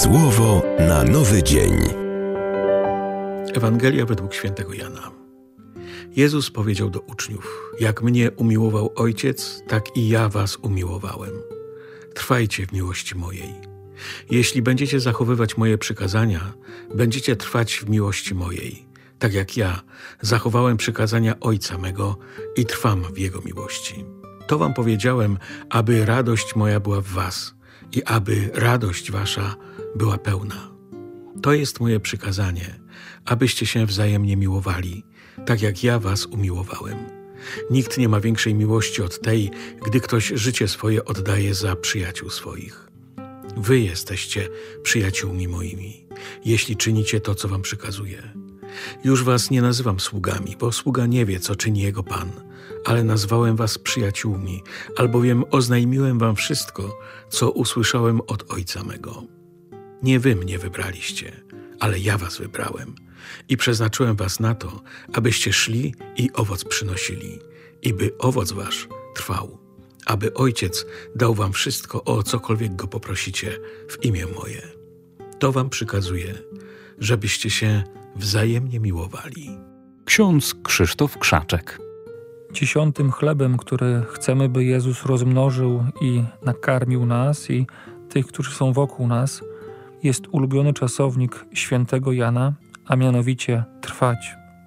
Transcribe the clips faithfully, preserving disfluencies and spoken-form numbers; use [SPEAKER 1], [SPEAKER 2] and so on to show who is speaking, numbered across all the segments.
[SPEAKER 1] Słowo na nowy dzień.
[SPEAKER 2] Ewangelia według świętego Jana. Jezus powiedział do uczniów: jak mnie umiłował Ojciec, tak i ja was umiłowałem. Trwajcie w miłości mojej. Jeśli będziecie zachowywać moje przykazania, będziecie trwać w miłości mojej, tak jak ja zachowałem przykazania Ojca mego i trwam w Jego miłości. To wam powiedziałem, aby radość moja była w was i aby radość wasza była pełna. To jest moje przykazanie, abyście się wzajemnie miłowali, tak jak ja was umiłowałem. Nikt nie ma większej miłości od tej, gdy ktoś życie swoje oddaje za przyjaciół swoich. Wy jesteście przyjaciółmi moimi, jeśli czynicie to, co wam przykazuję. Już was nie nazywam sługami, bo sługa nie wie, co czyni jego Pan, ale nazwałem was przyjaciółmi, albowiem oznajmiłem wam wszystko, co usłyszałem od Ojca mego. Nie wy mnie wybraliście, ale ja was wybrałem i przeznaczyłem was na to, abyście szli i owoc przynosili, i by owoc wasz trwał, aby Ojciec dał wam wszystko, o cokolwiek go poprosicie w imię moje. To wam przykazuję, żebyście się wzajemnie miłowali.
[SPEAKER 3] Ksiądz Krzysztof Krzaczek.
[SPEAKER 4] Dziesiątym chlebem, który chcemy, by Jezus rozmnożył i nakarmił nas i tych, którzy są wokół nas, jest ulubiony czasownik świętego Jana, a mianowicie trwać.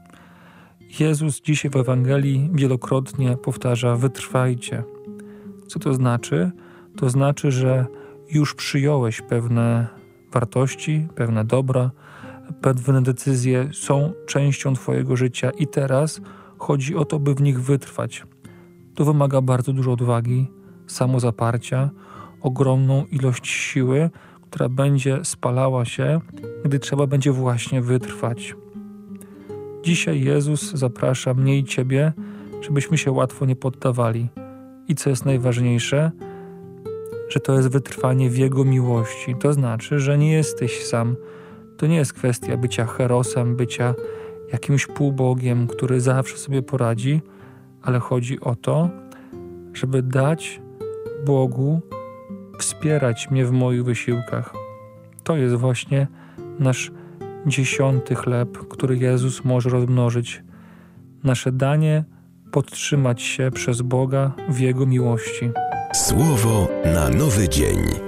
[SPEAKER 4] Jezus dzisiaj w Ewangelii wielokrotnie powtarza: wytrwajcie. Co to znaczy? To znaczy, że już przyjąłeś pewne wartości, pewne dobra, pewne decyzje są częścią twojego życia i teraz chodzi o to, by w nich wytrwać. To wymaga bardzo dużo odwagi, samozaparcia, ogromną ilość siły, która będzie spalała się, gdy trzeba będzie właśnie wytrwać. Dzisiaj Jezus zaprasza mnie i ciebie, żebyśmy się łatwo nie poddawali. I co jest najważniejsze, że to jest wytrwanie w Jego miłości. To znaczy, że nie jesteś sam. To nie jest kwestia bycia herosem, bycia jakimś półbogiem, który zawsze sobie poradzi, ale chodzi o to, żeby dać Bogu wspierać mnie w moich wysiłkach. To jest właśnie nasz dziesiąty chleb, który Jezus może rozmnożyć. Nasze danie podtrzymać się przez Boga w Jego miłości.
[SPEAKER 1] Słowo na nowy dzień.